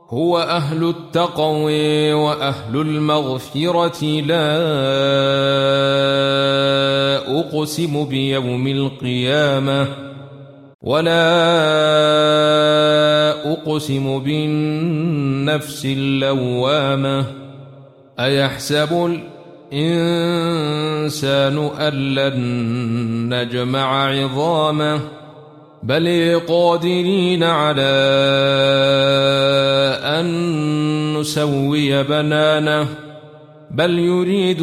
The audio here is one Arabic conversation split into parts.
هو أهل التقوى وأهل المغفرة. لا أقسم بيوم القيامة ولا أقسم بالنفس اللوامة. أيحسب الإنسان أن لن نجمع عظامه بل قادرين على أن نسوي بنانه بل يريد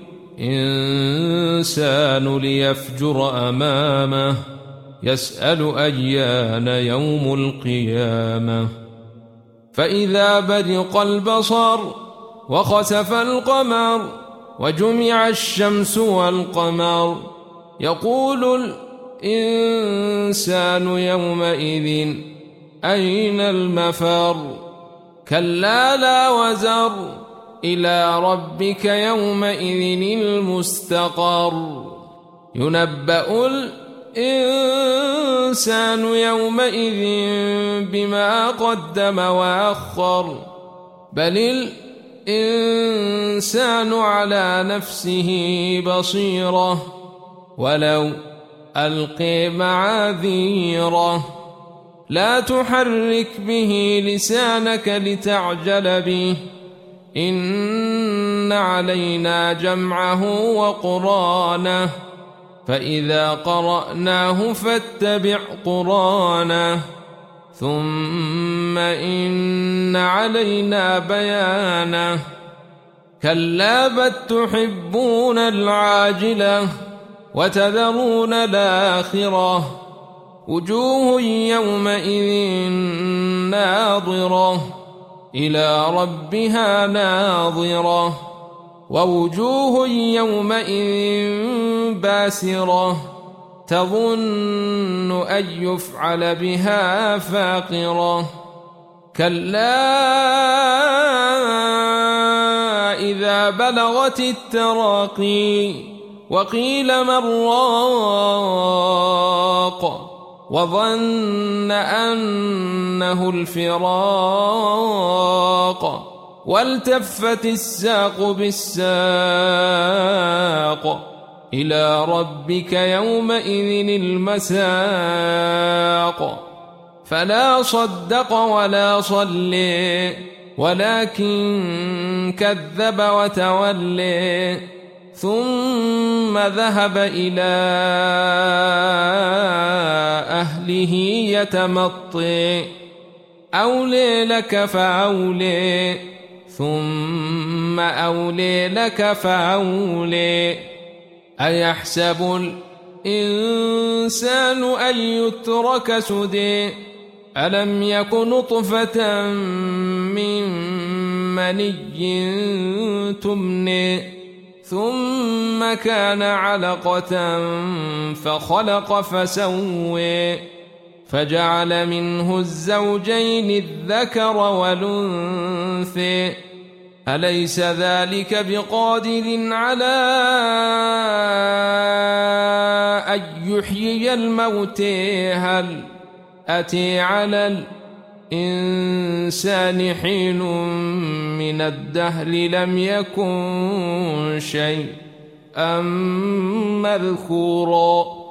الإنسان ليفجر أمامه يسأل أيان يوم القيامة. فإذا برق البصر وخسف القمر وجمع الشمس والقمر يقول الإنسان يومئذ أين المفر. كلا لا وزر إلى ربك يومئذ المستقر. ينبأ الإنسان يومئذ بما قدم وأخر بل الإنسان على نفسه بصيرة ولو ألقي معاذيره. لا تحرك به لسانك لتعجل به إن علينا جمعه وقرآنه فإذا قرأناه فاتبع قرآنه ثم إن علينا بيانه. كلا بل تحبون العاجلة وتذرون الآخرة وجوه يومئذ ناظرة إلى ربها ناظرة ووجوه يومئذ باسرة تظن أن يفعل بها فاقرة. كلا إذا بلغت التراقي وقيل من راق وظن أنه الفراق والتفت الساق بالساق إلى ربك يومئذ المساق. فلا صدق ولا صلي ولكن كذب وتولي ثم ذهب إلى أهله يتمطي. أولي لك فأولي ثم أولي لك فأولي. أيحسب الإنسان أن يترك سدى ألم يك نطفة من مني تمني ثم كان علقة فخلق فسوي فجعل منه الزوجين الذكر والأنثى أليس ذلك بقادر على أن يحيي الموتى هل أتى على الإنسان حين من الدهر لم يكن شيئا مذكورا.